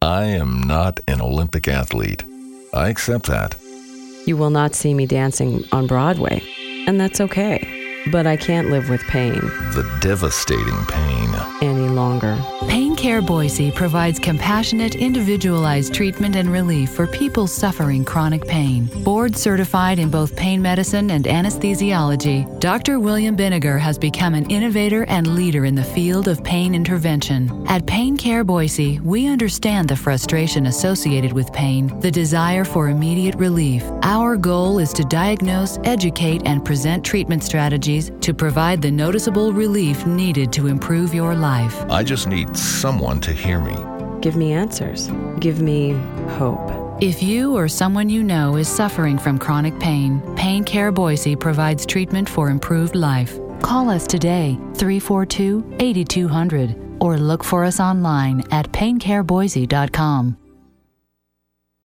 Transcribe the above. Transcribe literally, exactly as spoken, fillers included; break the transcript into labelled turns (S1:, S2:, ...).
S1: I am not an Olympic athlete. I accept that.
S2: You will not see me dancing on Broadway, and that's okay. But I can't live with pain
S1: The devastating pain.
S2: any longer.
S3: Pain Care Boise provides compassionate, individualized treatment and relief for people suffering chronic pain. Board certified in both pain medicine and anesthesiology, Doctor William Binniger has become an innovator and leader in the field of pain intervention. At Pain Care Boise, we understand the frustration associated with pain, the desire for immediate relief. Our goal is to diagnose, educate, and present treatment strategies to provide the noticeable relief needed to improve your life.
S1: I just need someone to hear me.
S2: Give me answers. Give me hope.
S3: If you or someone you know is suffering from chronic pain, Pain Care Boise provides treatment for improved life. Call us today, three four two, eight two zero zero, or look for us online at pain care boise dot com.